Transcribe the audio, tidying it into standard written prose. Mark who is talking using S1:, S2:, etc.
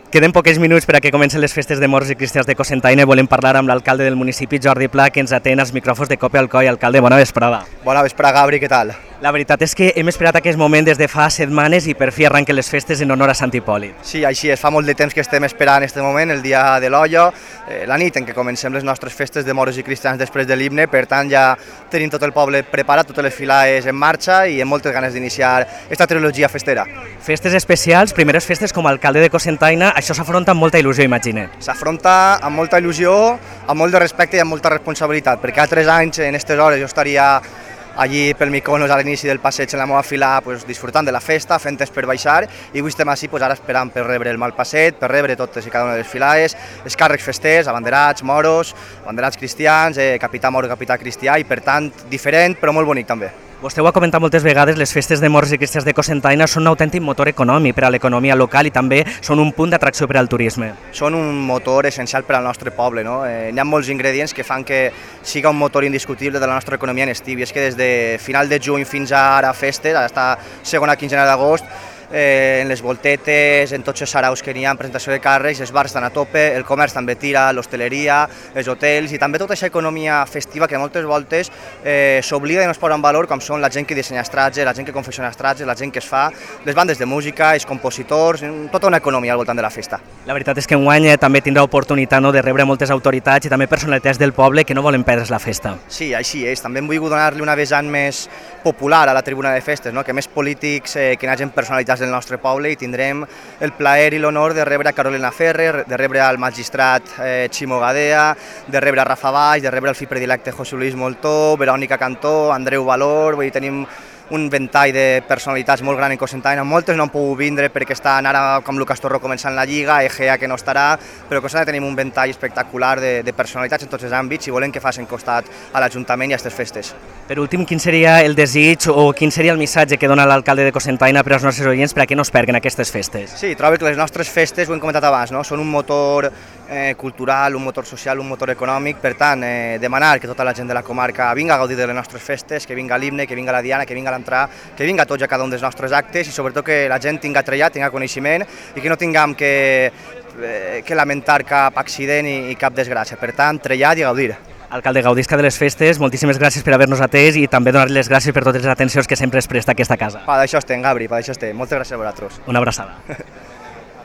S1: Queden pocs minuts per a que comencen les festes de morts i cristians de Cocentaina i volem parlar amb l'alcalde del municipi, Jordi Pla, que ens atén als micròfons de Cope al Coll. Alcalde, bona vesprada.
S2: Bona vesprada, Gabri, què tal?
S1: La veritat és que hem esperat aquest moment des de fa setmanes i per fi arrenquen les festes en honor a Sant Hipòlit.
S2: Sí, així és, fa molt de temps que estem esperant aquest moment, el dia de l'Olla, la nit en què comencem les nostres festes de morts i cristians després de l'himne, per tant ja tenim tot el poble preparat, totes les filaes en marxa i amb moltes ganes d'iniciar aquesta trilogia festera.
S1: Festes especials, primeres festes com a alcalde de Cocentaina, això s'afronta amb molta il·lusió, imagine.
S2: S'afronta amb molta il·lusió, amb molt de respecte i amb molta responsabilitat, perquè altres anys en aquestes hores jo estaria allí pel Miconos a l'inici del passeig en la meva fila disfrutant de la festa, fent per baixar, i avui estem així ara esperant per rebre el mal passeig, per rebre totes i cada una de les filaes, els càrrecs festers, abanderats, moros, abanderats cristians, capità moro, capità cristià, i per tant diferent però molt bonic també.
S1: Vostè ho ha comentat moltes vegades, les festes de morts i cristians de Cocentaina són un autèntic motor econòmic per a l'economia local i també són un punt d'atracció per al turisme.
S2: Són un motor essencial per al nostre poble, no? Hi ha molts ingredients que fan que siga un motor indiscutible de la nostra economia en estiu, i és que des de final de juny fins ara festes, aquesta segona quinzena d'agost, en les voltetes, en tots els saraus que n'hi ha en presentació de càrrecs, els bars estan a tope, el comerç també tira, l'hostaleria, els hotels i també tota aquesta economia festiva que moltes voltes s'oblida i no es posa en valor, com són la gent que dissenya estratges, la gent que confecciona estratges, la gent que es fa, les bandes de música, els compositors, tota una economia al voltant de la festa.
S1: La veritat és que enguany també tindrà oportunitat de rebre moltes autoritats i també personalitats del poble que no volen perdre's la festa.
S2: Sí, així és. També hem volgut donar-li una vessant més popular a la tribuna de festes, que més polítics que n'hagin personalitats del nostre poble, i tindrem el plaer i l'honor de rebre a Carolina Ferrer, de rebre al magistrat Ximo Gadea, de rebre a Rafa Baix, de rebre al fill predilecte José Luis Moltó, Verònica Cantó, Andreu Valor, vull dir, tenim un ventall de personalitats molt gran en Cocentaina. Moltes no han pogut vindre perquè estan ara, com Lucas Torró, començant la Lliga, Egea que no estarà, però a Cocentaina tenim un ventall espectacular de personalitats en tots els àmbits i volem que facin costat a l'Ajuntament i a aquestes festes.
S1: Per últim, quin seria el desig o quin seria el missatge que dona l'alcalde de Cocentaina per als nostres oients perquè no es perguen aquestes festes?
S2: Sí, trobo que les nostres festes, ho hem comentat abans, són un motor cultural, un motor social, un motor econòmic, per tant, demanar que tota la gent de la comarca vinga a gaudir de les nostres festes, que vinga l'himne, que vinga la diana, que vinga l'entrar, que vinga tots a cada un dels nostres actes i sobretot que la gent tinga trellat, tinga coneixement i que no tinguem que lamentar cap accident i cap desgràcia. Per tant, trellat i gaudir.
S1: Alcalde, gaudisca de les festes, moltíssimes gràcies per haver-nos atès i també donar les gràcies per totes les atencions que sempre es presta a aquesta casa.
S2: Per això estem, Gabri, per això estem. Moltes gràcies a vosaltres.
S1: Una abraçada.